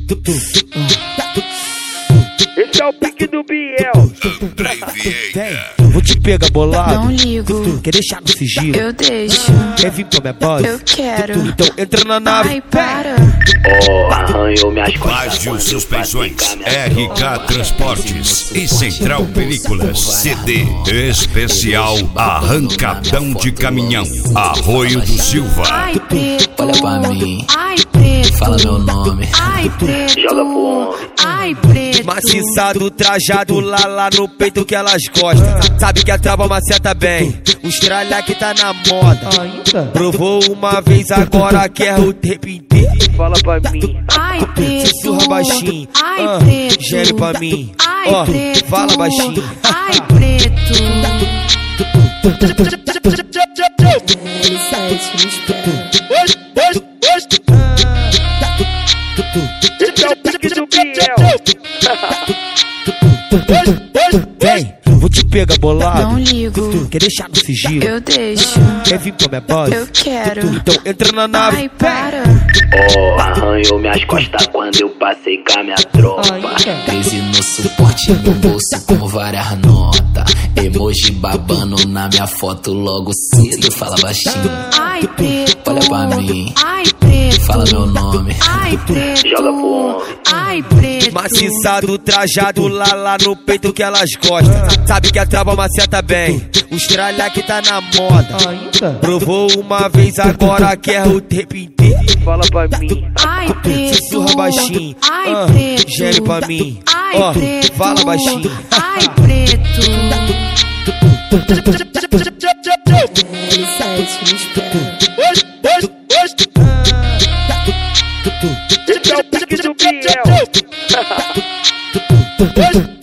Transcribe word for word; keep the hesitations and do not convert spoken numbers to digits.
Esse é o pique do Biel. Vem, vou te pegar bolado. Não ligo. Quer deixar no sigilo? Eu deixo. Quer vir pra minha base? Eu quero. Então entra na nave. Ai, para. Oh, arranhou minhas costas. Ágil Suspensões, R K Transportes e Central Películas. C D especial Arrancadão de Caminhão, Arroio do Silva. Ai, preto. Olha pra mim, Ai, preto. fala meu nome. Ai, preto. Joga pro homem. Ai, preto. Maciçado, trajado lá, lá no peito que elas gostam. Sabe que a trava maceta bem. O estralha que tá na moda. Provou uma vez, agora quer o tempo inteiro. Fala pra mim. Ai, preto. Sussurra baixinho. Ai, ah, preto. Geme pra mim. Ai, Ó, preto. fala baixinho. Ai, preto. Esse é o pique do Biel. Vem, vou te pegar bolado. Não ligo. Quer deixar no sigilo? Eu deixo. Quer vir pra minha base? Eu quero. Então entra na nave. Ai, para. Oh, arranhou minhas costas quando eu passei com a minha tropa. treze no suporte, no bolso com várias notas. Emoji babando na minha foto logo cedo. Fala baixinho, Ai, preto. olha pra mim, Ai, preto. fala meu nome. Ai, preto. Joga pro homem. Ai, preto. Maciçado, trajado lá, lá no peito que elas gostam. Sabe que a trava maceta bem. O estralha que tá na moda. Provou uma vez, agora quer o tempo inteiro. Fala pra mim. Ai, preto. Sussurra baixinho. Ai, ah, preto. Geme pra mim. Ai, Ó, preto. fala baixinho. Ai, preto. Esse é o pique do Biel.